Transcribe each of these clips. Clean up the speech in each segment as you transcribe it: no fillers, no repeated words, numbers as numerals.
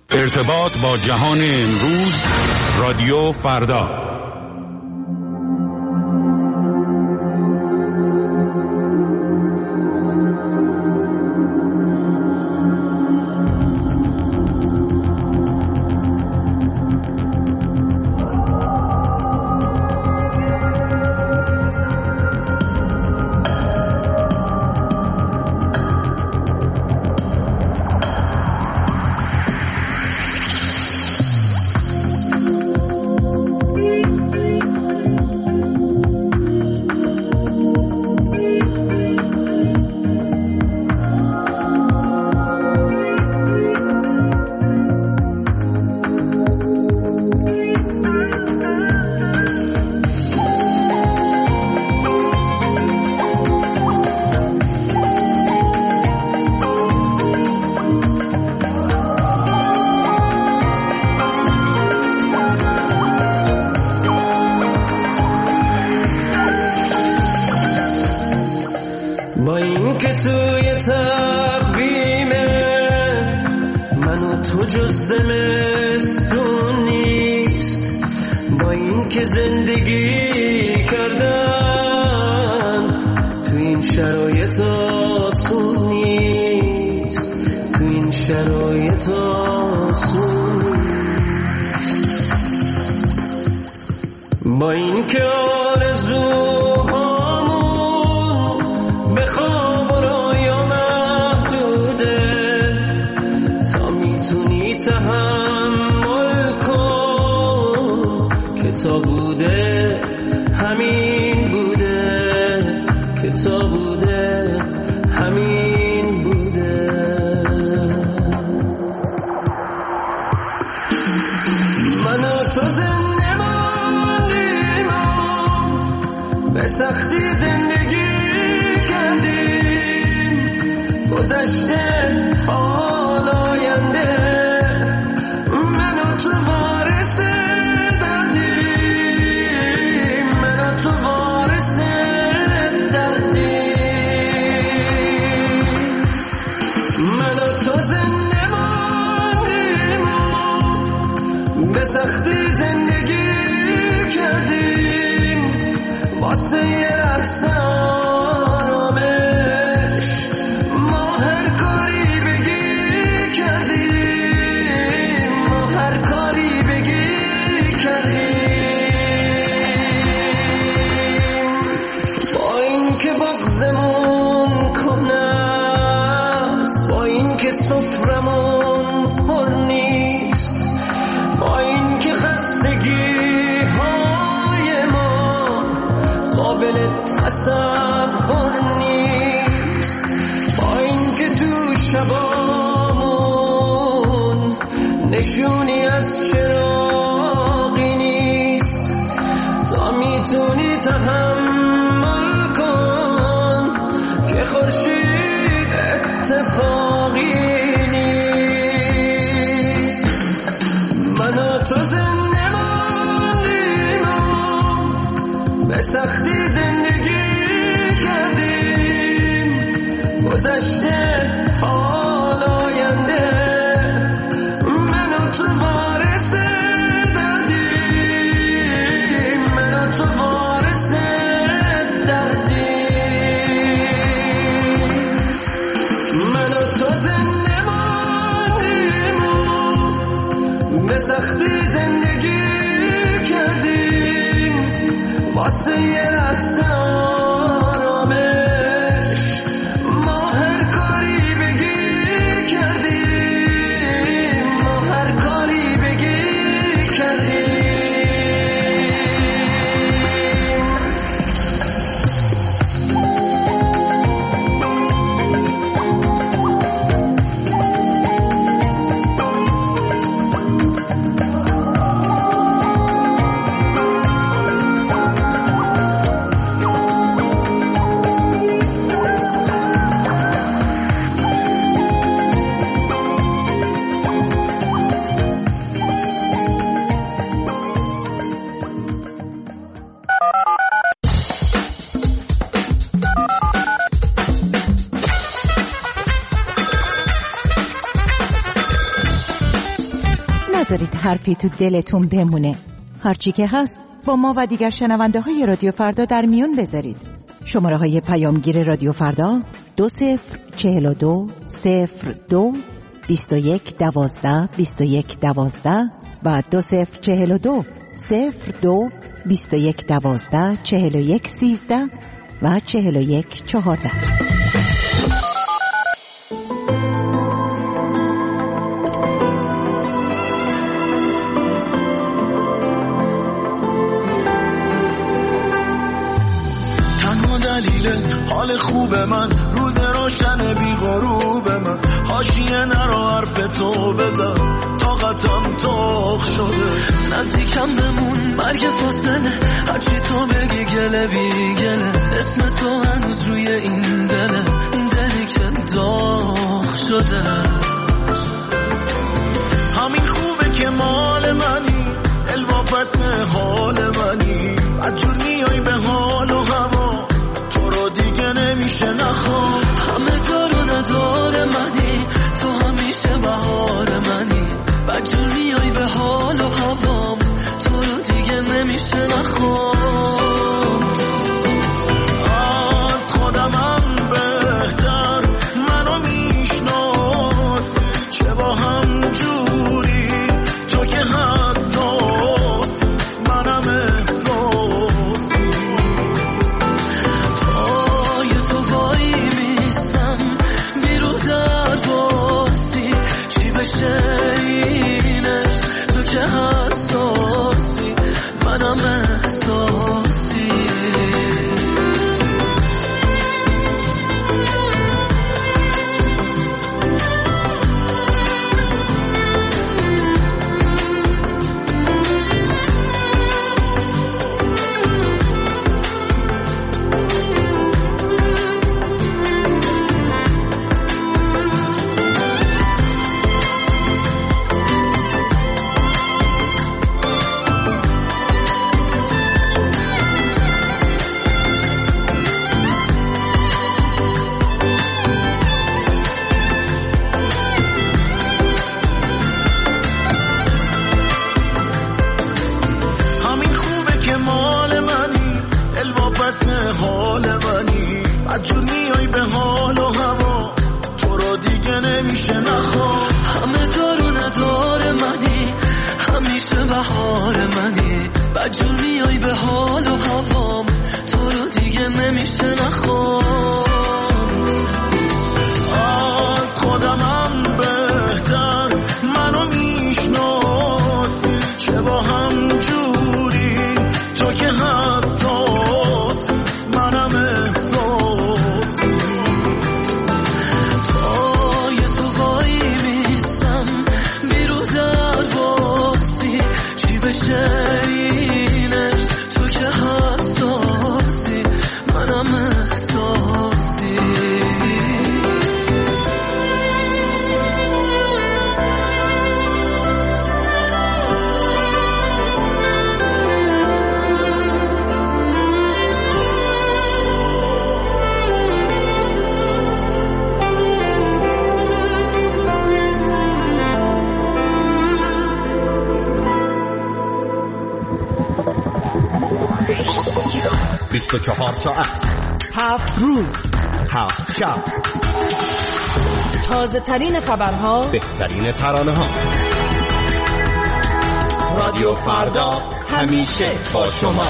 ارتباط با جهان امروز، رادیو فردا. با این که آرزوهامون به خواب و رویا محدوده، تا میتونی تحمل کن که تا بوده همین بوده، که تا بوده همین بوده. من و تو به سختی زندگی کردیم، گذشته حال آینده، من و تو وارث دردیم، من و تو وارث دردیم. من و تو زنده ماندیم و به سختی زندگی کردیم، واسه یه لحظه آرامش ما هر کاری بگی کردیم، ما هر کاری بگی کردیم. با این که بغضمون کنه است، با این که سفرمون پر نیست، با این که خستگی قابل تصور نیست، با این که تو شبامون نشونی از چراغی نیست، تا میتونی تحمل کن که خورشید اتفاقی نیست. من و تو زنده به سختی زندگی کردیم، گذشته حال آینده، من و تو وارث دردیم، من و تو وارث نذارید حرفی تو دلتون بمونه. هرچی که هست با ما و دیگر شنونده های رادیو فردا در میون بذارید. شماره های پیامگیر رادیو فردا 2042 02 21 12 21 12 و 2042 02 21 12 41 13 و 41 14. حال خوب من روز روشن بی غروب من حاشیه نرو حرف تو بزن طاقتم تاخ شده نزدیکم بمون مرگ فاصله هرچی تو بگی گله بی گله اسم تو هنوز روی این دله دلی که داغ شده همین خوبه که مال منی دل واپس حال منی بدجور میای به حال و هوا دیگه نمیشه نخوام همه دار ندار منی تو همیشه بهار منی بدجور میای به حال و هوام تو رو دیگه نمیشه نخوام از خودمم بهتر منو میشناسی چه با هم جوری تو که حساس منم احساسی اینش تو که حساسی منم احساسی حال منی بدجور میای به حال و هوا تو رو دیگه نمیشه نخوام همه دار و ندار منی همیشه بهار منی بدجور میای به حال و هوام تو رو دیگه نمیشه نخوام از خودمم بهتر منو میشناسی چه با هم جوری تو که حساس منم احساسی پای تو وای میسم بیرو در باسی چی بشه اینش تو که حساسی منم احساسی بیست 24 ساعت 7 روز 7 شب تازه ترین خبرها بهترین ترانه ها رادیو فردا همیشه با شما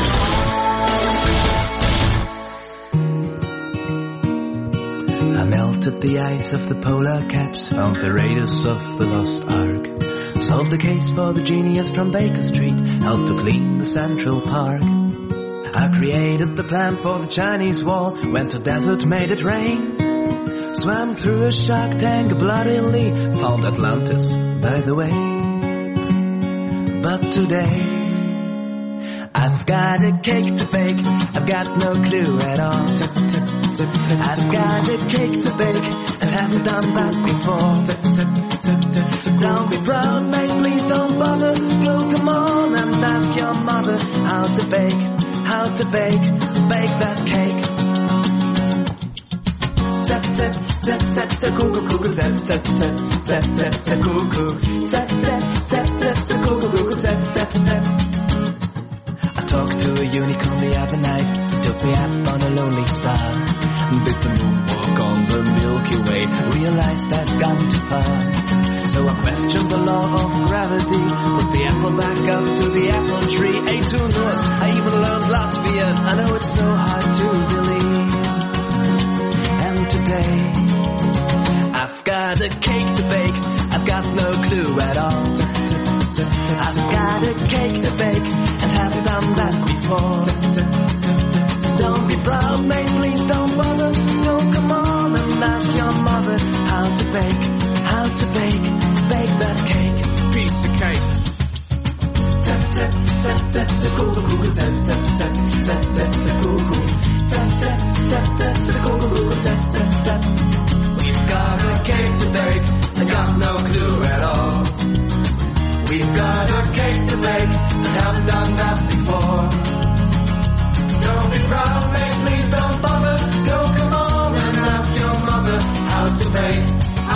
I melted the ice of the polar caps, found the raiders of the lost ark, solved the case for the genius from Baker Street, helped to clean the Central Park. I created the plan for the Chinese wall, went to desert, made it rain, swam through a shark tank bloodily, found Atlantis, by the way. But today, I've got a cake to bake, I've got no clue at all. I've got a cake to bake, and haven't done that before. Don't be proud, mate, please don't bother. Go, come on, and ask your mother how to bake that cake. Tip, tip, I talked to a unicorn the other night. He took me up on a lonely star. Did the moonwalk on the Milky Way. Realized I'd gone too far. So I questioned the law of gravity. Put the apple back up to the apple tree. Ate 2 Norse. I even learned Latvian. I know it's so hard to believe. And today I've got a cake to bake. I've got no clue at all. I've got a cake to bake and haven't done that before. Don't be proud, mate, please don't bother. No, come on and ask your mother how to bake that cake. Piece of cake. We've got a cake to bake, I got no clue at all. We've got a cake to bake, and haven't done that before. Don't be proud, mate, please don't bother. Go, come on and ask your mother how to bake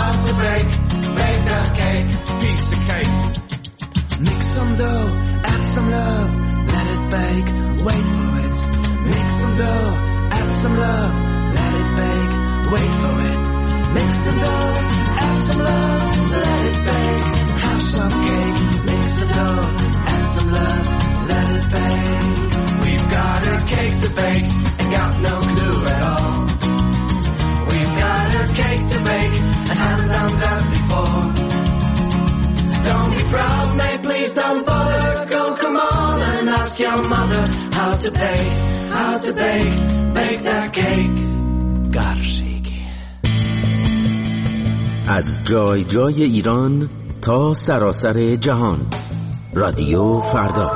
that cake. Piece of cake. Mix some dough, add some love, let it bake, wait for it. Mix some dough, add some love, let it bake, wait for it. Mix some dough, add some love, let it bake, have some cake. Mix some dough, add some love, let it bake. We've got a cake to bake, and got no clue at all. We've got a cake to bake, and haven't done that before. Don't be proud, mate, please don't bother. Go, come on and ask your mother how to bake that cake. گرشگی. از جای جای ایران تا سراسر جهان. رادیو فردا.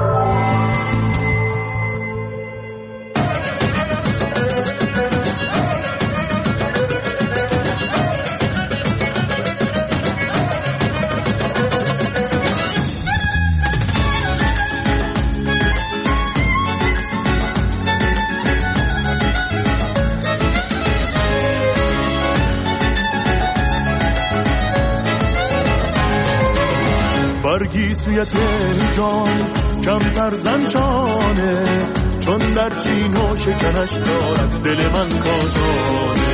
برگیسویت جان کمتر زنشانه، چون در چین و شکنش دارد دل من کاشانه.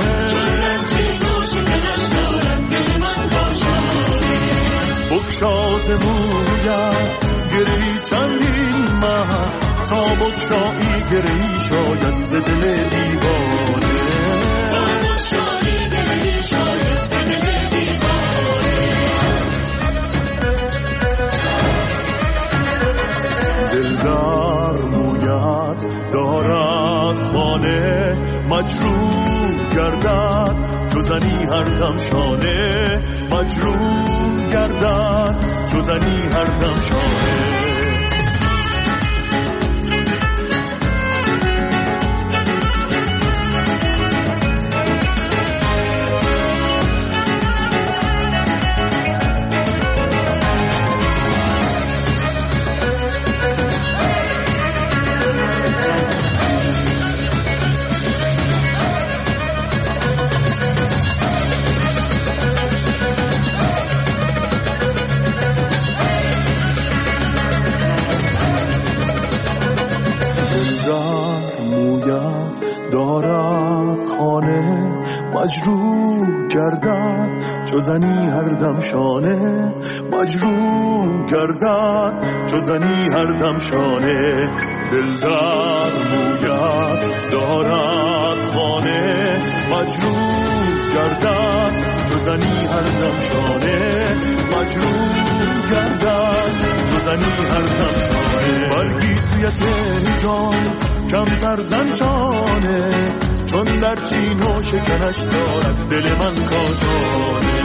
بکشاز مویم گرهی چندین ماه، تا بکشایی گرهی شاید ز دل دیوانه. دلدار مویت دارد خانه، مجروح گردد چو زنی هر دم شانه. مجروح گردد چو زنی هر دم شانه. مجروح گردد چو زنی هر دم شانه. مجروح گردد چو زنی هر دم شانه. دلدار مویت دارد خانه، مجروح گردد چو زنی هر دم شانه. مجروح گردد چو زنی هر دم شانه. برگیسویت جان کمتر زنشانه، چون در چین و شکنش دارد دل من کاشانه.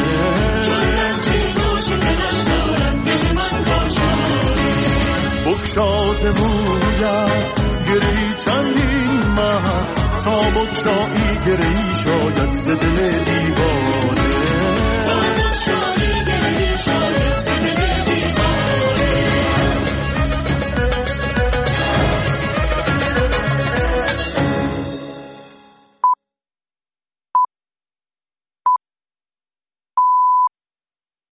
بکشاز مویم